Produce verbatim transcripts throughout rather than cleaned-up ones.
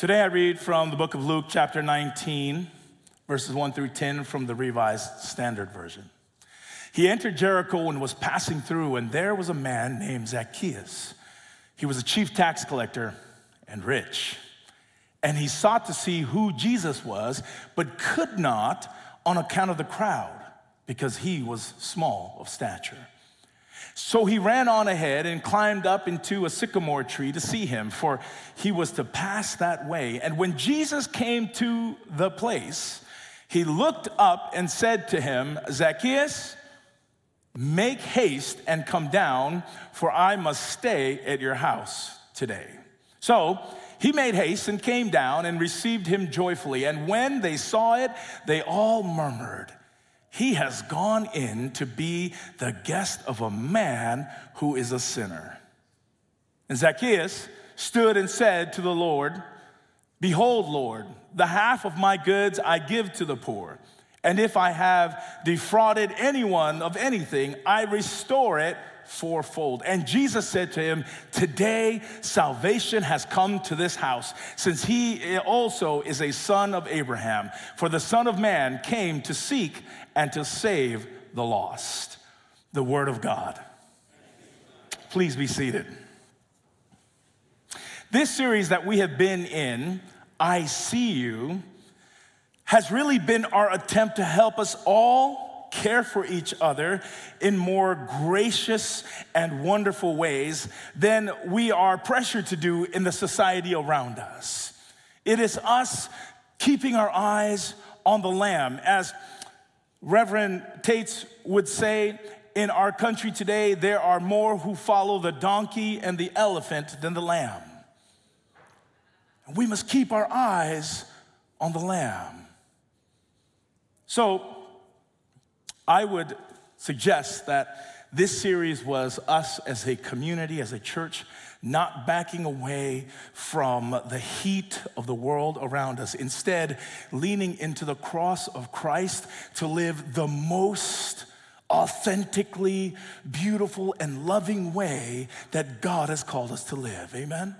Today I read from the book of Luke, chapter nineteen, verses one through ten from the Revised Standard Version. He entered Jericho and was passing through, and there was a man named Zacchaeus. He was a chief tax collector and rich. And he sought to see who Jesus was, but could not on account of the crowd, because he was small of stature. So he ran on ahead and climbed up into a sycamore tree to see him, for he was to pass that way. And when Jesus came to the place, he looked up and said to him, Zacchaeus, make haste and come down, for I must stay at your house today. So he made haste and came down and received him joyfully. And when they saw it, they all murmured, he has gone in to be the guest of a man who is a sinner. And Zacchaeus stood and said to the Lord, behold, Lord, the half of my goods I give to the poor. And if I have defrauded anyone of anything, I restore it fourfold. And Jesus said to him, today salvation has come to this house, since he also is a son of Abraham. For the Son of Man came to seek and to save the lost. The word of God. Please be seated. This series that we have been in, I See You, has really been our attempt to help us all care for each other in more gracious and wonderful ways than we are pressured to do in the society around us. It is us keeping our eyes on the Lamb. As Reverend Tates would say, in our country today, there are more who follow the donkey and the elephant than the lamb. We must keep our eyes on the Lamb. So I would suggest that this series was us as a community, as a church, not backing away from the heat of the world around us. Instead, leaning into the cross of Christ to live the most authentically beautiful and loving way that God has called us to live. Amen?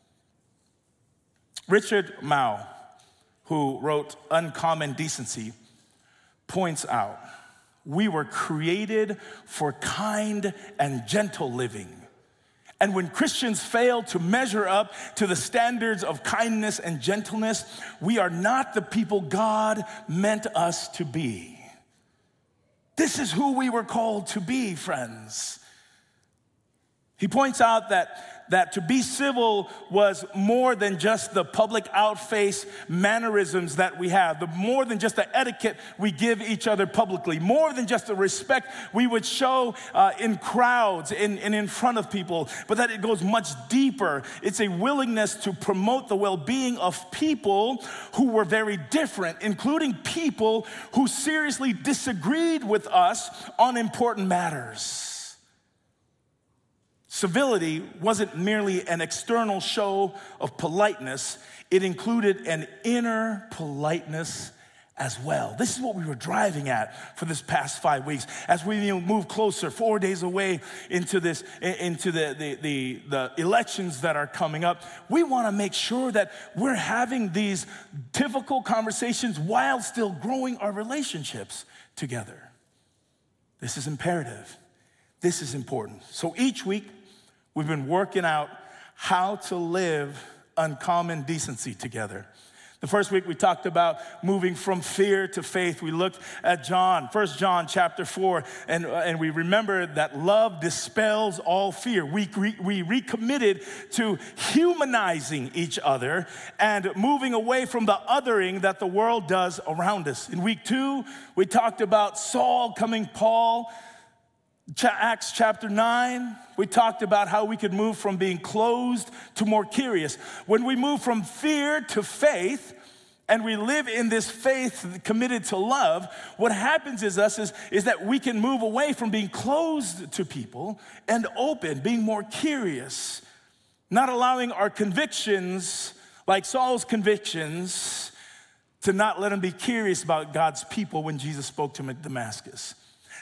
Richard Mouw, who wrote Uncommon Decency, points out, we were created for kind and gentle living. And when Christians fail to measure up to the standards of kindness and gentleness, we are not the people God meant us to be. This is who we were called to be, friends. He points out that that to be civil was more than just the public outface mannerisms that we have, the more than just the etiquette we give each other publicly, more than just the respect we would show uh, in crowds and, and in front of people, but that it goes much deeper. It's a willingness to promote the well-being of people who were very different, including people who seriously disagreed with us on important matters. Civility wasn't merely an external show of politeness, it included an inner politeness as well. This is what we were driving at for this past five weeks. As we move closer, four days away into this, into the, the, the, the elections that are coming up, we want to make sure that we're having these difficult conversations while still growing our relationships together. This is imperative. This is important. So each week, we've been working out how to live uncommon decency together. The first week we talked about moving from fear to faith. We looked at John, First John chapter four, and, and we remembered that love dispels all fear. We, re, we recommitted to humanizing each other and moving away from the othering that the world does around us. In week two, we talked about Saul coming Paul. Acts chapter nine, we talked about how we could move from being closed to more curious. When we move from fear to faith, and we live in this faith committed to love, what happens is us is, is that we can move away from being closed to people and open, being more curious, not allowing our convictions, like Saul's convictions, to not let him be curious about God's people when Jesus spoke to him at Damascus.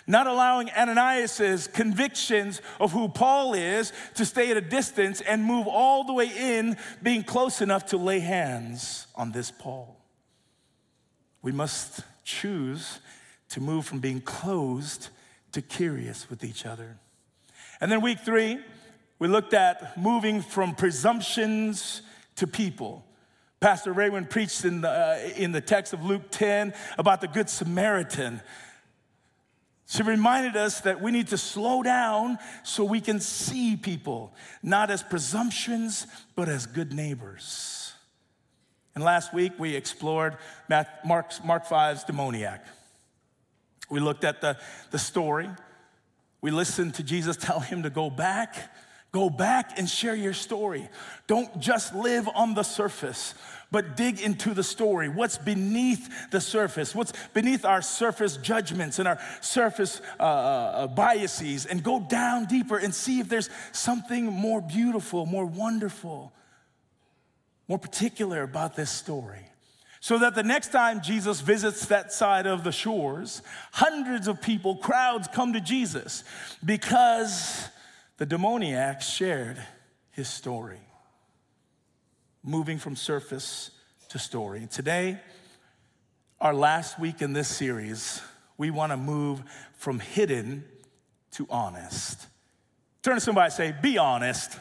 not allowing Ananias's convictions of who Paul is to stay at a distance and move all the way in, being close enough to lay hands on this Paul. We must choose to move from being closed to curious with each other. And then week three, we looked at moving from presumptions to people. Pastor Raywin preached in the, uh, in the text of Luke ten about the Good Samaritan. She reminded us that we need to slow down so we can see people, not as presumptions, but as good neighbors. And last week, we explored Mark, Mark five's demoniac. We looked at the, the story. We listened to Jesus tell him to go back, go back and share your story. Don't just live on the surface, but dig into the story. What's beneath the surface? What's beneath our surface judgments and our surface uh, uh, biases, and go down deeper and see if there's something more beautiful, more wonderful, more particular about this story. So that the next time Jesus visits that side of the shores, hundreds of people, crowds come to Jesus because the demoniac shared his story. Moving from surface to story. Today, our last week in this series, we want to move from hidden to honest. Turn to somebody and say, be honest.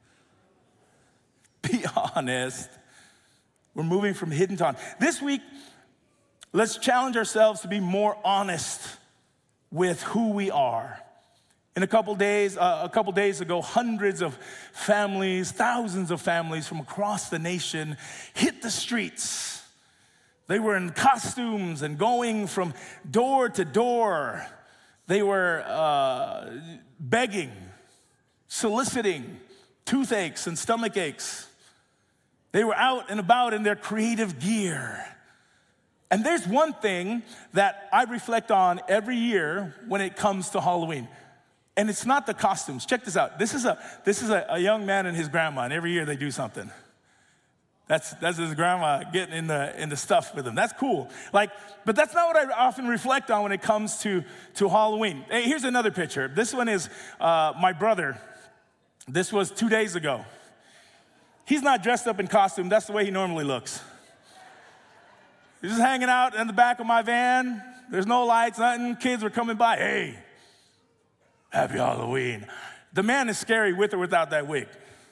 Be honest. We're moving from hidden to honest. This week, let's challenge ourselves to be more honest with who we are. In a couple days, uh, a couple days ago, hundreds of families, thousands of families from across the nation hit the streets. They were in costumes and going from door to door. They were uh, begging, soliciting toothaches and stomach aches. They were out and about in their creative gear. And there's one thing that I reflect on every year when it comes to Halloween. And it's not the costumes. Check this out. This is a this is a, a young man and his grandma, and every year they do something. That's that's his grandma getting in the in the stuff with him. That's cool. Like, but that's not what I often reflect on when it comes to, to Halloween. Hey, here's another picture. This one is uh, my brother. This was two days ago. He's not dressed up in costume. That's the way he normally looks. He's just hanging out in the back of my van. There's no lights, nothing. Kids were coming by. Hey, happy Halloween. The man is scary with or without that wig.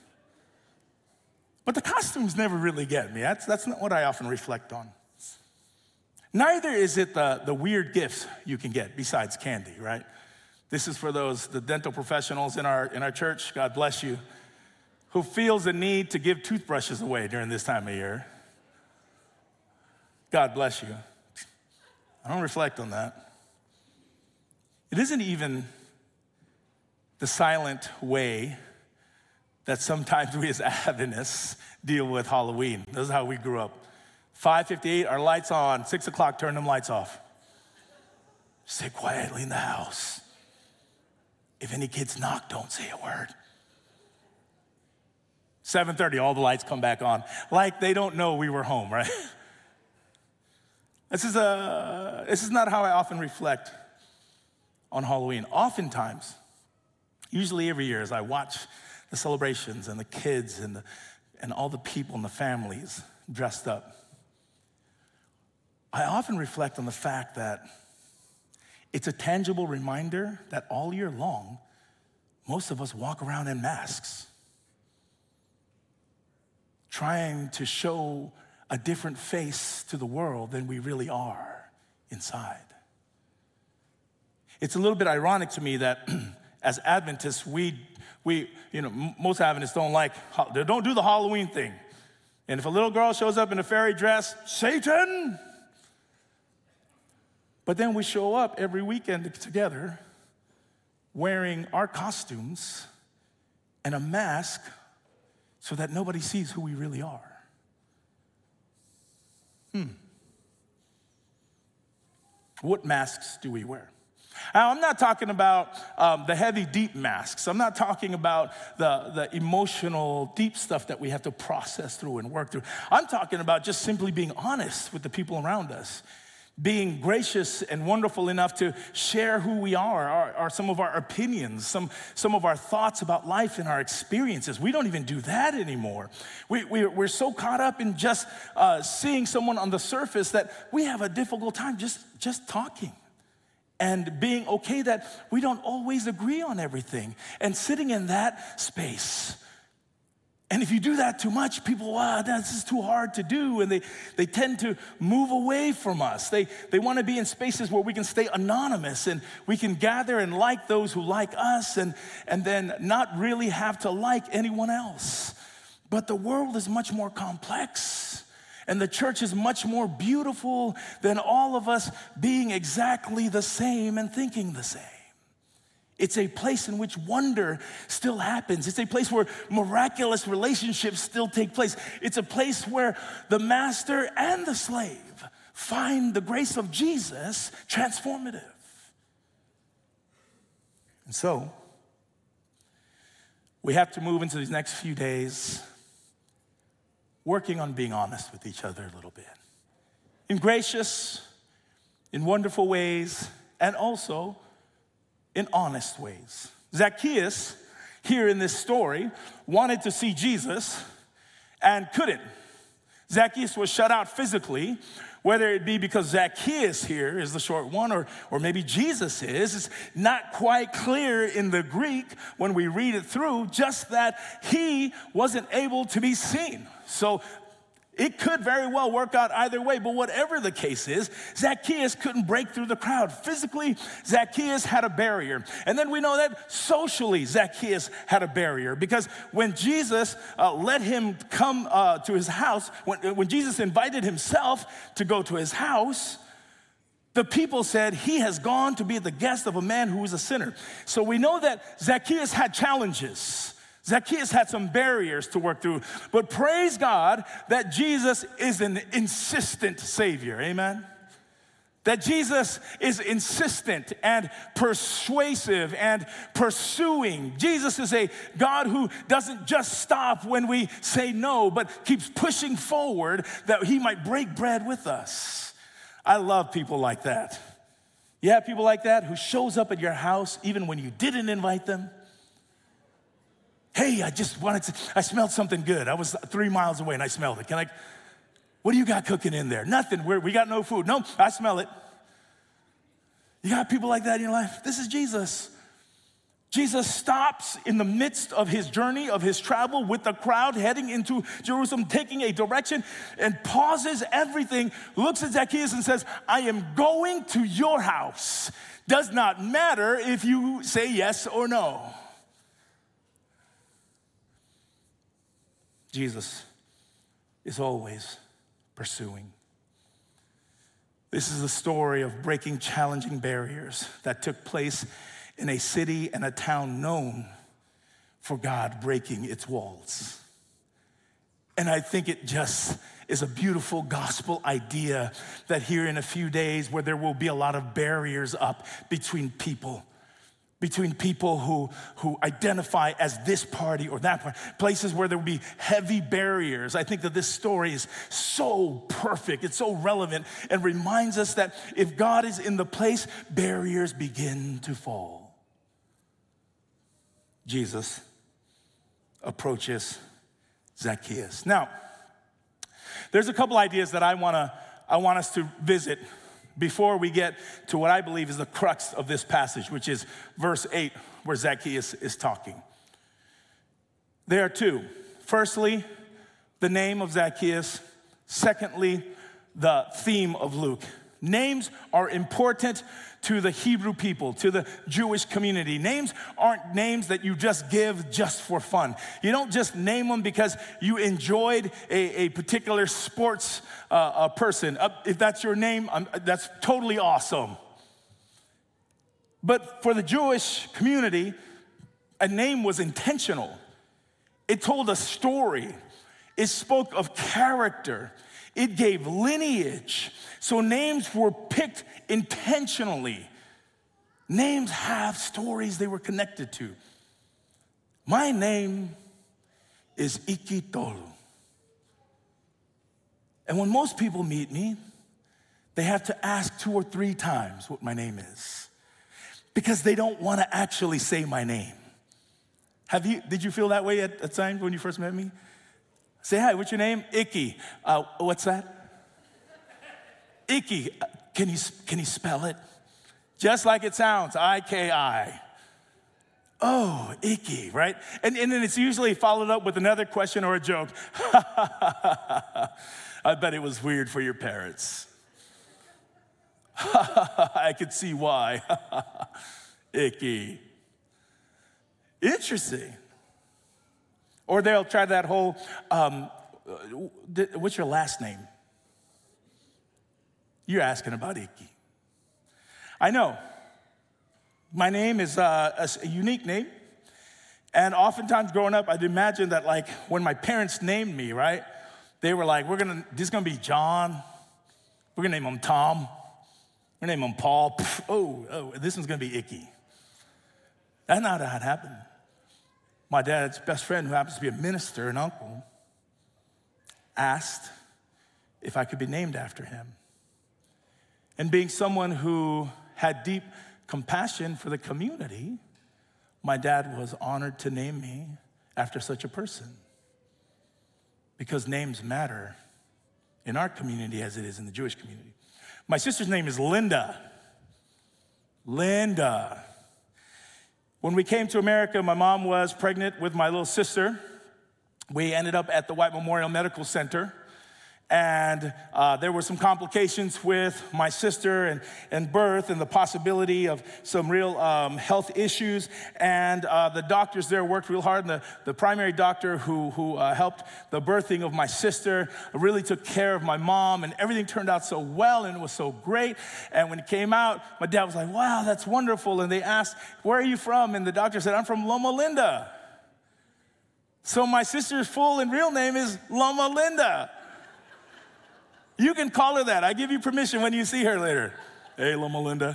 But the costumes never really get me. That's, that's not what I often reflect on. Neither is it the, the weird gifts you can get besides candy, right? This is for those, the dental professionals in our, in our church, God bless you, who feels the need to give toothbrushes away during this time of year. God bless you. I don't reflect on that. It isn't even the silent way that sometimes we as Adventists deal with Halloween. This is how we grew up. five fifty-eight, our lights on. six o'clock, turn them lights off. Sit quietly in the house. If any kids knock, don't say a word. seven thirty, all the lights come back on. Like they don't know we were home, right? This is, a, this is not how I often reflect on Halloween. Oftentimes, usually every year as I watch the celebrations and the kids and, the, and all the people and the families dressed up, I often reflect on the fact that it's a tangible reminder that all year long, most of us walk around in masks, trying to show a different face to the world than we really are inside. It's a little bit ironic to me that as Adventists, we, we, you know, most Adventists don't like, they don't do the Halloween thing. And if a little girl shows up in a fairy dress, Satan! But then we show up every weekend together wearing our costumes and a mask so that nobody sees who we really are. Hmm. What masks do we wear? Now, I'm not talking about um, the heavy, deep masks. I'm not talking about the, the emotional, deep stuff that we have to process through and work through. I'm talking about just simply being honest with the people around us. being gracious and wonderful enough to share who we are, our, our, some of our opinions, some, some of our thoughts about life and our experiences. We don't even do that anymore. We, we, we're so caught up in just uh, seeing someone on the surface that we have a difficult time just, just talking and being okay that we don't always agree on everything and sitting in that space. And if you do that too much, people, wow, this is too hard to do. And they, they tend to move away from us. They, they want to be in spaces where we can stay anonymous and we can gather and like those who like us and, and then not really have to like anyone else. But the world is much more complex. And the church is much more beautiful than all of us being exactly the same and thinking the same. It's a place in which wonder still happens. It's a place where miraculous relationships still take place. It's a place where the master and the slave find the grace of Jesus transformative. And so, we have to move into these next few days working on being honest with each other a little bit. In gracious, in wonderful ways, and also in honest ways. Zacchaeus, here in this story, wanted to see Jesus and couldn't. Zacchaeus was shut out physically, whether it be because Zacchaeus here is the short one or, or maybe Jesus is. It's not quite clear in the Greek when we read it through, just that he wasn't able to be seen. So it could very well work out either way, but whatever the case is, Zacchaeus couldn't break through the crowd. Physically, Zacchaeus had a barrier. And then we know that socially, Zacchaeus had a barrier because when Jesus uh, let him come uh, to his house, when, when Jesus invited himself to go to his house, the people said, he has gone to be the guest of a man who is a sinner. So we know that Zacchaeus had challenges. Zacchaeus had some barriers to work through, but praise God that Jesus is an insistent Savior, amen? That Jesus is insistent and persuasive and pursuing. Jesus is a God who doesn't just stop when we say no, but keeps pushing forward that he might break bread with us. I love people like that. You have people like that who shows up at your house even when you didn't invite them. Hey, I just wanted to, I smelled something good. I was three miles away and I smelled it. Can I, what do you got cooking in there? Nothing, We're, we got no food. No, I smell it. You got people like that in your life? This is Jesus. Jesus stops in the midst of his journey, of his travel with the crowd heading into Jerusalem, taking a direction, and pauses everything, looks at Zacchaeus and says, I am going to your house. Does not matter if you say yes or no. Jesus is always pursuing. This is the story of breaking challenging barriers that took place in a city and a town known for God breaking its walls. And I think it just is a beautiful gospel idea that here in a few days where there will be a lot of barriers up between people, between people who, who identify as this party or that party, places where there will be heavy barriers. I think that this story is so perfect, it's so relevant, and reminds us that if God is in the place, barriers begin to fall. Jesus approaches Zacchaeus. Now, there's a couple ideas that I wanna, I want us to visit before we get to what I believe is the crux of this passage, which is verse eight, where Zacchaeus is talking. There are two. Firstly, the name of Zacchaeus. Secondly, the theme of Luke. Names are important to the Hebrew people, to the Jewish community. Names aren't names that you just give just for fun. You don't just name them because you enjoyed a, a particular sports uh, a person. Uh, if that's your name, um, that's totally awesome. But for the Jewish community, a name was intentional. It told a story. It spoke of character. It gave lineage. So names were picked intentionally. Names have stories they were connected to. My name is Iki Tolu. And when most people meet me, They have to ask two or three times what my name is because they don't want to actually say my name. Have you, did you feel that way at, at times when you first met me? Say, hi, what's your name? Icky. Uh, what's that? Icky. Uh, can you, can you spell it? Just like it sounds, I K I. Oh, icky, right? And, and then it's usually followed up with another question or a joke. I bet it was weird for your parents. I could see why. Icky. Interesting. Or they'll try that whole, um, what's your last name? You're asking about Icky. I know. My name is uh, a unique name. And oftentimes growing up, I'd imagine that like when my parents named me, right? They were like, we're gonna, this is gonna be John. We're gonna name him Tom. We're gonna name him Paul. Oh, oh, this one's gonna be Icky. That's not how it happened. My dad's best friend, who happens to be a minister, an uncle, asked if I could be named after him. And being someone who had deep compassion for the community, my dad was honored to name me after such a person. Because names matter in our community as it is in the Jewish community. My sister's name is Linda. Linda. When we came to America, my mom was pregnant with my little sister. We ended up at the White Memorial Medical Center. And uh, there were some complications with my sister and, and birth and the possibility of some real um, health issues. And uh, the doctors there worked real hard. And the, the primary doctor who, who uh, helped the birthing of my sister really took care of my mom. And everything turned out so well and it was so great. And when it came out, my dad was like, wow, that's wonderful. And they asked, where are you from? And the doctor said, I'm from Loma Linda. So my sister's full and real name is Loma Linda. You can call her that. I give you permission when you see her later. Hey, Loma Linda.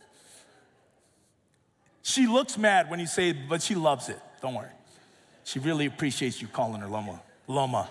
She looks mad when you say it, but she loves it. Don't worry. She really appreciates you calling her Loma. Loma.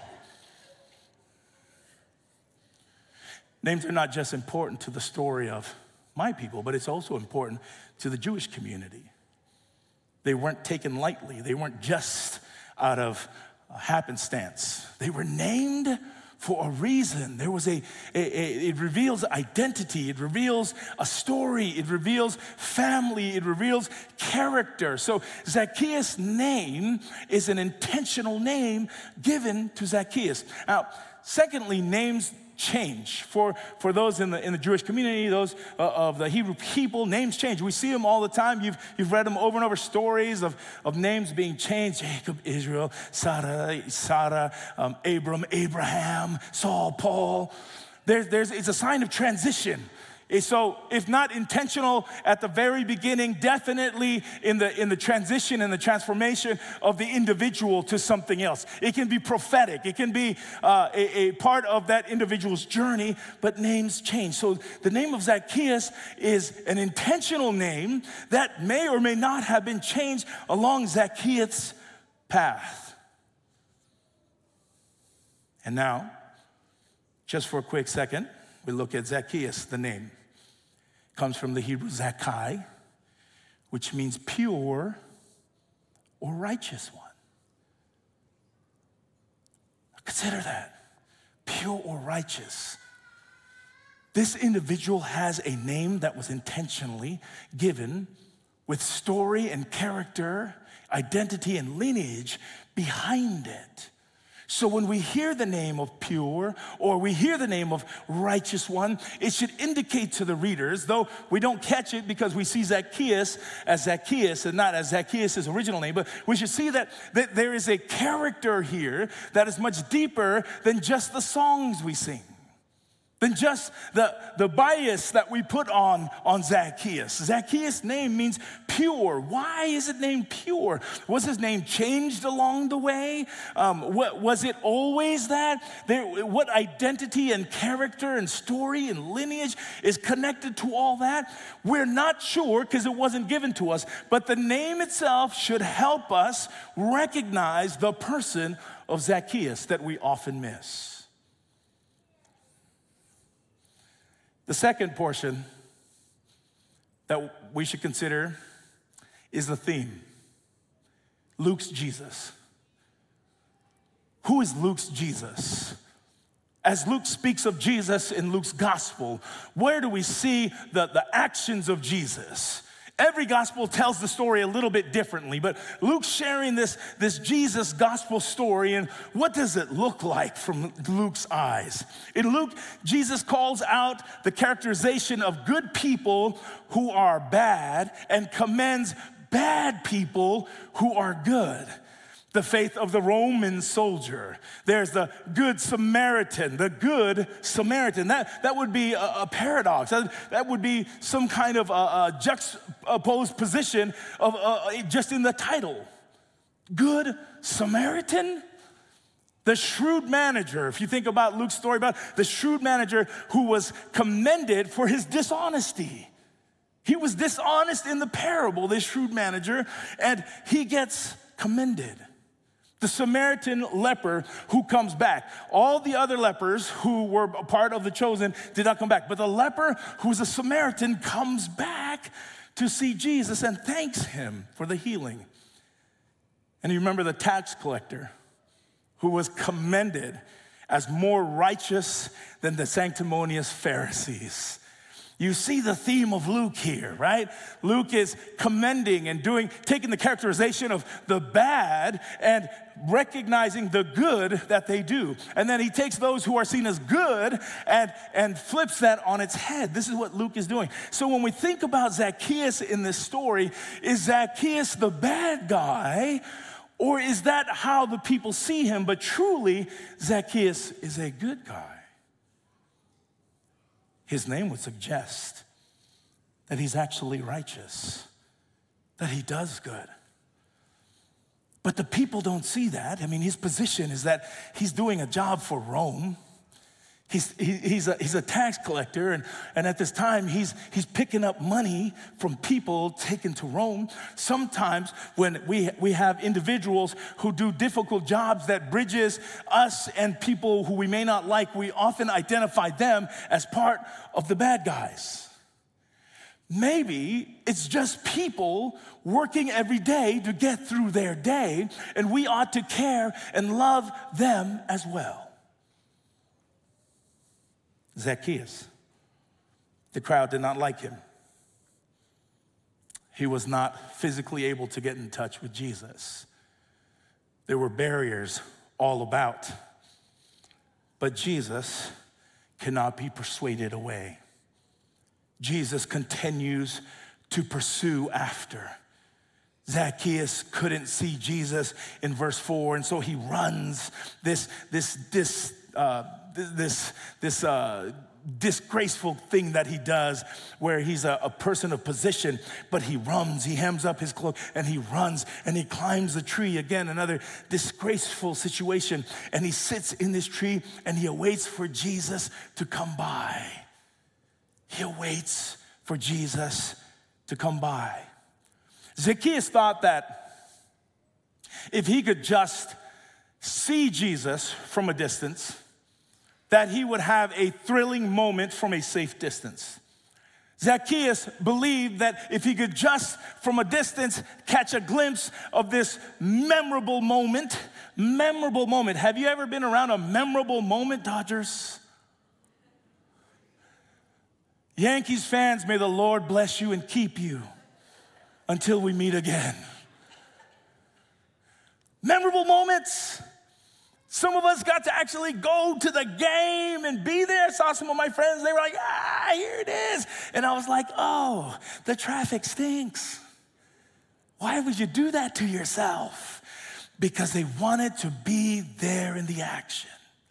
Names are not just important to the story of my people, but it's also important to the Jewish community. They weren't taken lightly. They weren't just out of happenstance. They were named for a reason. There was a, a, a, it reveals identity, it reveals a story, it reveals family, it reveals character. So Zacchaeus' name is an intentional name given to Zacchaeus. Now, secondly, names change. For, for those in the, in the Jewish community, those uh, of the Hebrew people, names change. We see them all the time. You've, you've read them over and over, stories of, of names being changed. Jacob, Israel, Sarah, Sarah, um, Abram, Abraham, Saul, Paul. There, there's, it's a sign of transition. So if not intentional at the very beginning, definitely in the, in the transition and the transformation of the individual to something else. It can be prophetic. It can be uh, a, a part of that individual's journey, but names change. So the name of Zacchaeus is an intentional name that may or may not have been changed along Zacchaeus' path. And now, just for a quick second, we look at Zacchaeus, the name. Comes from the Hebrew Zakkai, which means pure or righteous one. Consider that, pure or righteous. This individual has a name that was intentionally given with story and character, identity and lineage behind it. So when we hear the name of pure or we hear the name of righteous one, it should indicate to the readers, though we don't catch it because we see Zacchaeus as Zacchaeus and not as Zacchaeus' original name, but we should see that, that there is a character here that is much deeper than just the songs we sing, than just the, the bias that we put on, on Zacchaeus. Zacchaeus' name means pure. Why is it named pure? Was his name changed along the way? Um, what, was it always that? There, what identity and character and story and lineage is connected to all that? We're not sure because it wasn't given to us, but the name itself should help us recognize the person of Zacchaeus that we often miss. The second portion that we should consider is the theme. Luke's Jesus. Who is Luke's Jesus? As Luke speaks of Jesus in Luke's gospel, where do we see the, the actions of Jesus? Every gospel tells the story a little bit differently, but Luke's sharing this, this Jesus gospel story, and what does it look like from Luke's eyes? In Luke, Jesus calls out the characterization of good people who are bad and commends bad people who are good. The faith of the Roman soldier. There's the good Samaritan, the good Samaritan. That, that would be a, a paradox. That, that would be some kind of a, a juxtaposed position of uh, just in the title. Good Samaritan? The shrewd manager, if you think about Luke's story about the shrewd manager who was commended for his dishonesty. He was dishonest in the parable, this shrewd manager, and he gets commended. The Samaritan leper who comes back. All the other lepers who were a part of the chosen did not come back. But the leper who's a Samaritan comes back to see Jesus and thanks him for the healing. And you remember the tax collector who was commended as more righteous than the sanctimonious Pharisees. You see the theme of Luke here, right? Luke is commending and doing, taking the characterization of the bad and recognizing the good that they do. And then he takes those who are seen as good and, and flips that on its head. This is what Luke is doing. So when we think about Zacchaeus in this story, is Zacchaeus the bad guy, or is that how the people see him? But truly, Zacchaeus is a good guy. His name would suggest that he's actually righteous, that he does good. But the people don't see that. I mean, his position is that he's doing a job for Rome. He's, he, he's, a, he's a tax collector, and, and at this time, he's, he's picking up money from people taken to Rome. Sometimes when we, we have individuals who do difficult jobs that bridges us and people who we may not like, we often identify them as part of the bad guys. Maybe it's just people working every day to get through their day, and we ought to care and love them as well. Zacchaeus, the crowd did not like him. He was not physically able to get in touch with Jesus. There were barriers all about. But Jesus cannot be persuaded away. Jesus continues to pursue after. Zacchaeus couldn't see Jesus in verse four, and so he runs this, this, this, uh, this, this uh, disgraceful thing that he does where he's a, a person of position, but he runs, he hems up his cloak, and he runs, and he climbs the tree. Again, another disgraceful situation, and he sits in this tree, and he awaits for Jesus to come by. He awaits for Jesus to come by. Zacchaeus thought that if he could just see Jesus from a distance, that he would have a thrilling moment from a safe distance. Zacchaeus believed that if he could just from a distance catch a glimpse of this memorable moment, memorable moment. Have you ever been around a memorable moment, Dodgers? Yankees fans, may the Lord bless you and keep you until we meet again. Memorable moments. Some of us got to actually go to the game and be there. I saw some of my friends, they were like, ah, here it is. And I was like, oh, the traffic stinks. Why would you do that to yourself? Because they wanted to be there in the action.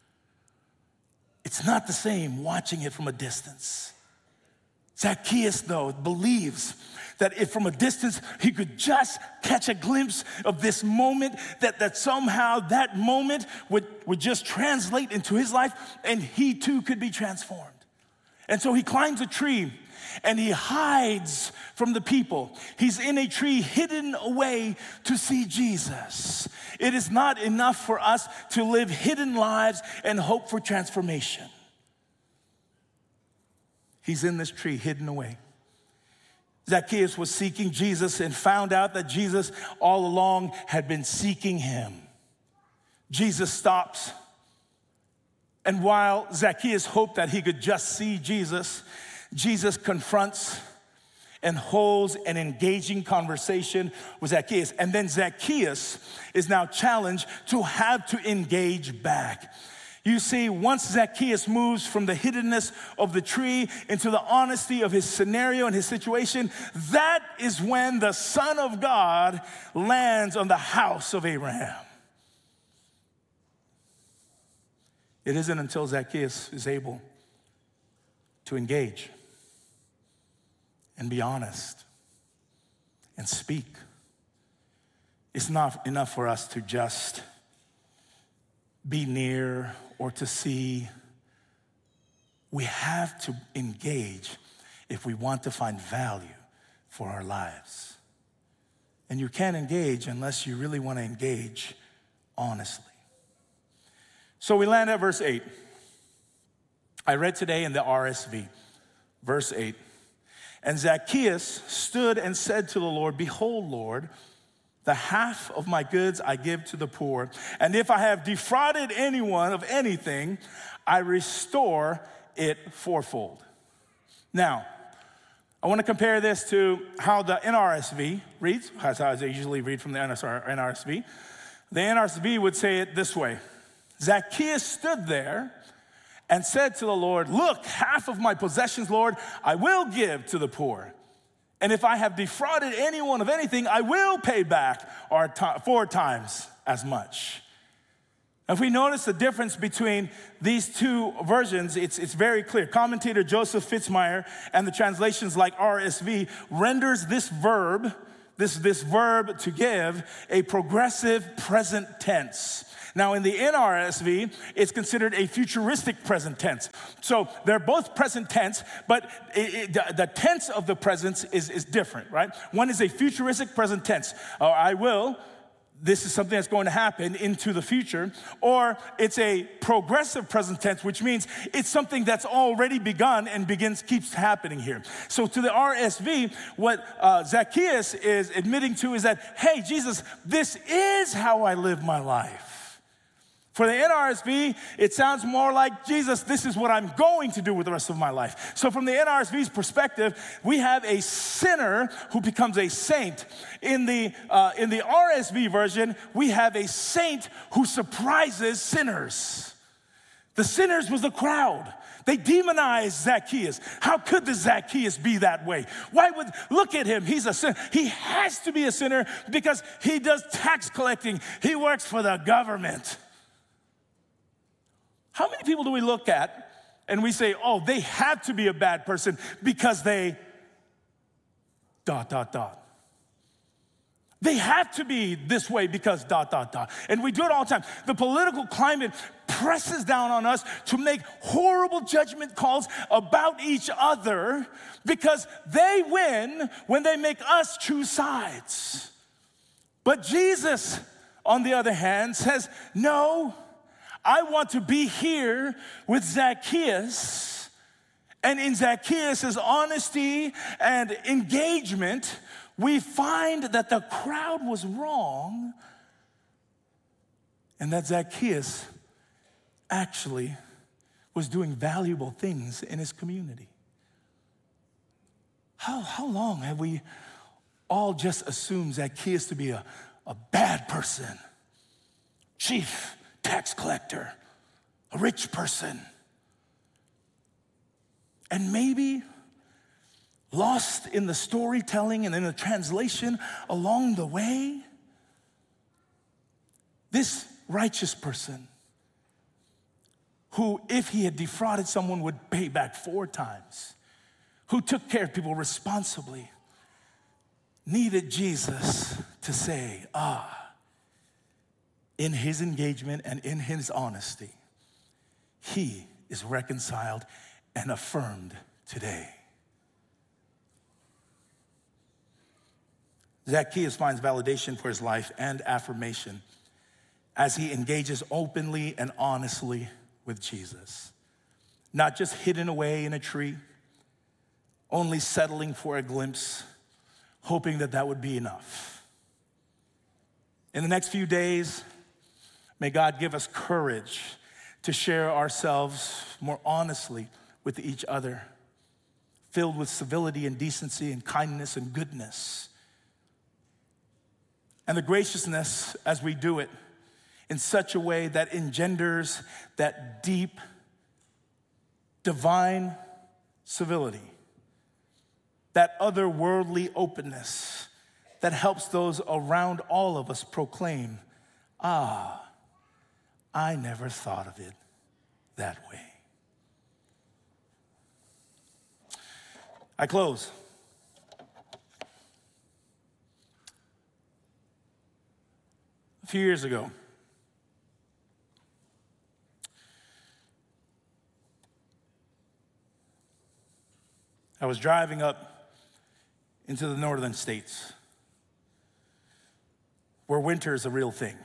It's not the same watching it from a distance. Zacchaeus, though, believes that if from a distance he could just catch a glimpse of this moment, that, that somehow that moment would, would just translate into his life and he too could be transformed. And so he climbs a tree and he hides from the people. He's in a tree hidden away to see Jesus. It is not enough for us to live hidden lives and hope for transformation. He's in this tree hidden away. Zacchaeus was seeking Jesus and found out that Jesus all along had been seeking him. Jesus stops. And while Zacchaeus hoped that he could just see Jesus, Jesus confronts and holds an engaging conversation with Zacchaeus. And then Zacchaeus is now challenged to have to engage back. You see, once Zacchaeus moves from the hiddenness of the tree into the honesty of his scenario and his situation, that is when the Son of God lands on the house of Abraham. It isn't until Zacchaeus is able to engage and be honest and speak. It's not enough for us to just be near or to see. We have to engage if we want to find value for our lives. And you can't engage unless you really want to engage honestly. So we land at verse eight. I read today in the R S V, verse eight. And Zacchaeus stood and said to the Lord, "Behold, Lord, the half of my goods I give to the poor, and if I have defrauded anyone of anything, I restore it fourfold." Now, I want to compare this to how the N R S V reads. That's how I usually read from the N R S V. The N R S V would say it this way: Zacchaeus stood there and said to the Lord, "Look, half of my possessions, Lord, I will give to the poor. And if I have defrauded anyone of anything, I will pay back our to- four times as much." If we notice the difference between these two versions, it's, it's very clear. Commentator Joseph Fitzmyer and the translations like R S V renders this verb, this, this verb to give, a progressive present tense. Now, in the N R S V, it's considered a futuristic present tense. So they're both present tense, but it, it, the, the tense of the present is, is different, right? One is a futuristic present tense. Oh, I will. This is something that's going to happen into the future. Or it's a progressive present tense, which means it's something that's already begun and begins, keeps happening here. So to the R S V, what uh, Zacchaeus is admitting to is that, hey, Jesus, this is how I live my life. For the N R S V, it sounds more like, Jesus, this is what I'm going to do with the rest of my life. So from the N R S V's perspective, we have a sinner who becomes a saint. In the, uh, in the R S V version, we have a saint who surprises sinners. The sinners was the crowd. They demonized Zacchaeus. How could the Zacchaeus be that way? Why would, look at him, he's a sinner. He has to be a sinner because he does tax collecting. He works for the government. How many people do we look at and we say, oh, they have to be a bad person because they dot, dot, dot. They have to be this way because dot, dot, dot. And we do it all the time. The political climate presses down on us to make horrible judgment calls about each other because they win when they make us choose sides. But Jesus, on the other hand, says, no, I want to be here with Zacchaeus. And in Zacchaeus' honesty and engagement, we find that the crowd was wrong and that Zacchaeus actually was doing valuable things in his community. How, how long have we all just assumed Zacchaeus to be a, a bad person, chief tax collector, a rich person, and maybe lost in the storytelling and in the translation along the way? This righteous person who, if he had defrauded someone, would pay back four times, who took care of people responsibly, needed Jesus to say, ah, in his engagement and in his honesty, he is reconciled and affirmed today. Zacchaeus finds validation for his life and affirmation as he engages openly and honestly with Jesus. Not just hidden away in a tree, only settling for a glimpse, hoping that that would be enough. In the next few days, may God give us courage to share ourselves more honestly with each other, filled with civility and decency and kindness and goodness. And the graciousness as we do it in such a way that engenders that deep, divine civility, that otherworldly openness that helps those around all of us proclaim, ah, I never thought of it that way. I close. A few years ago, I was driving up into the northern states, where winter is a real thing.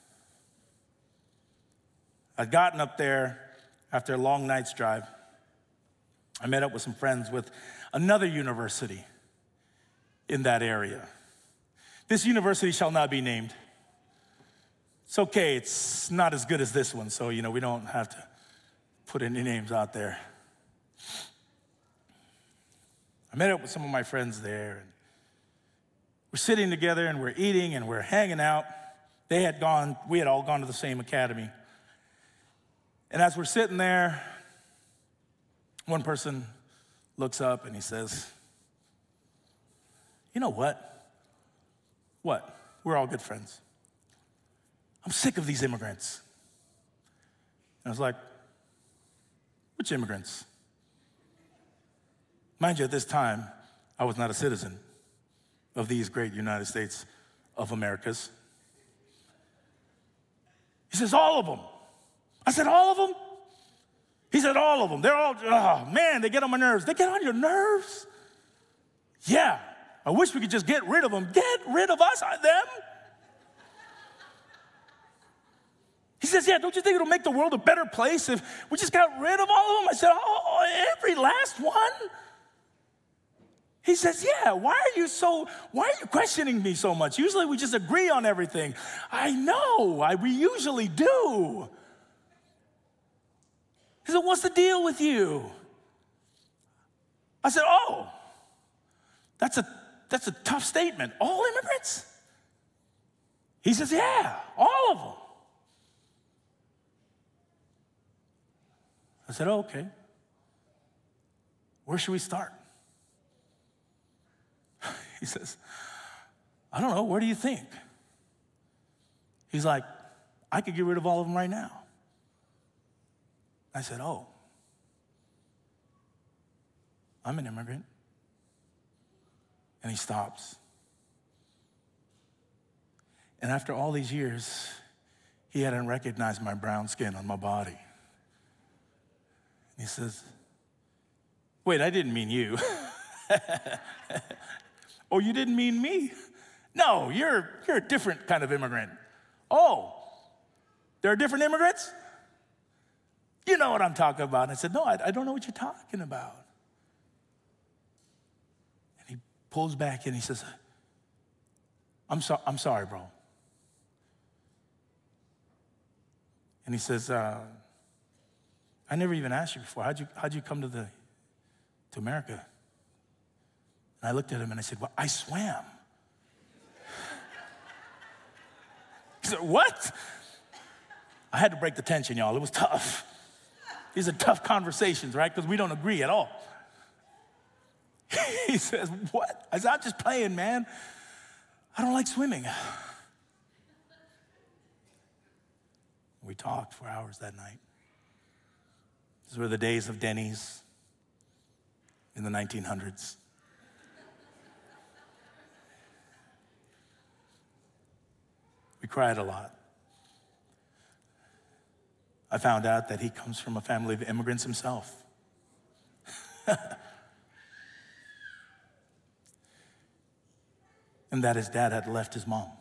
I'd gotten up there after a long night's drive. I met up with some friends with another university in that area. This university shall not be named. It's okay, it's not as good as this one, so you know we don't have to put any names out there. I met up with some of my friends there, and we're sitting together and we're eating and we're hanging out. They had gone, we had all gone to the same academy. And as we're sitting there, one person looks up and he says, you know what? What? We're all good friends. I'm sick of these immigrants. And I was like, which immigrants? Mind you, at this time, I was not a citizen of these great United States of Americas. He says, all of them. I said, all of them? He said, all of them. They're all, oh man, they get on my nerves. They get on your nerves? Yeah, I wish we could just get rid of them. Get rid of us, them? He says, yeah, don't you think it'll make the world a better place if we just got rid of all of them? I said, oh, every last one? He says, yeah, why are you so, why are you questioning me so much? Usually we just agree on everything. I know, I, we usually do. He said, what's the deal with you? I said, oh, that's a, that's a tough statement. All immigrants? He says, yeah, all of them. I said, oh, okay. Where should we start? He says, I don't know, where do you think? He's like, I could get rid of all of them right now. I said, oh, I'm an immigrant. And he stops. And after all these years, he hadn't recognized my brown skin on my body. He says, wait, I didn't mean you. Oh, you didn't mean me? No, you're, you're a different kind of immigrant. Oh, there are different immigrants? You know what I'm talking about. And I said, no, I, I don't know what you're talking about. And he pulls back and he says, I'm, so, I'm sorry, bro. And he says, uh, I never even asked you before. How'd you, how'd you come to, the, to America? And I looked at him and I said, well, I swam. He said, what? I had to break the tension, y'all. It was tough. These are tough conversations, right? Because we don't agree at all. He says, what? I said, I'm just playing, man. I don't like swimming. We talked for hours that night. These were the days of Denny's in the nineteen hundreds. We cried a lot. I found out that he comes from a family of immigrants himself. And that his dad had left his mom.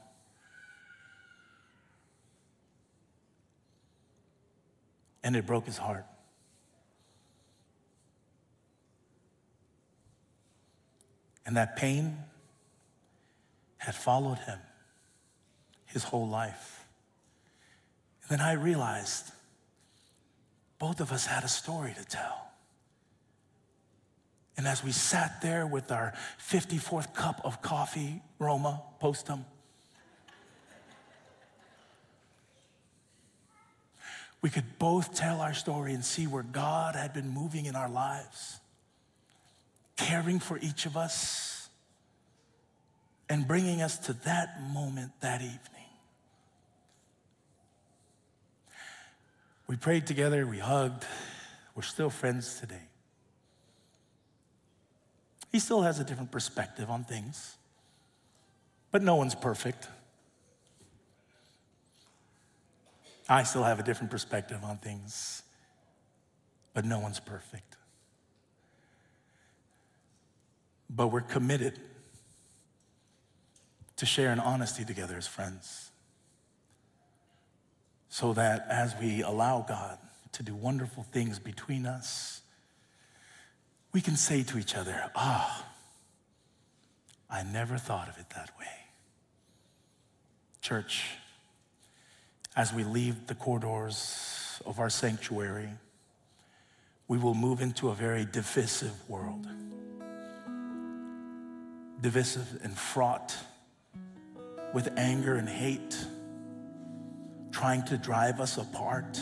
And it broke his heart. And that pain had followed him his whole life. And then I realized both of us had a story to tell. And as we sat there with our fifty-fourth cup of coffee, Roma, Postum, we could both tell our story and see where God had been moving in our lives, caring for each of us, and bringing us to that moment that evening. We prayed together, we hugged, we're still friends today. He still has a different perspective on things, but no one's perfect. I still have a different perspective on things, but no one's perfect. But we're committed to share in honesty together as friends, so that as we allow God to do wonderful things between us, we can say to each other, ah, I never thought of it that way. Church, as we leave the corridors of our sanctuary, we will move into a very divisive world. Divisive and fraught with anger and hate, trying to drive us apart.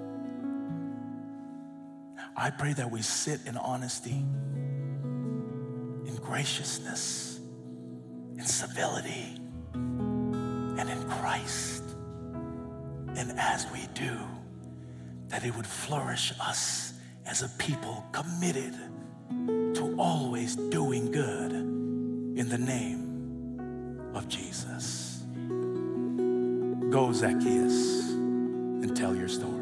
I pray that we sit in honesty, in graciousness, in civility, and in Christ. And as we do, that it would flourish us as a people committed to always doing good in the name of Jesus. Go, Zacchaeus, and tell your story.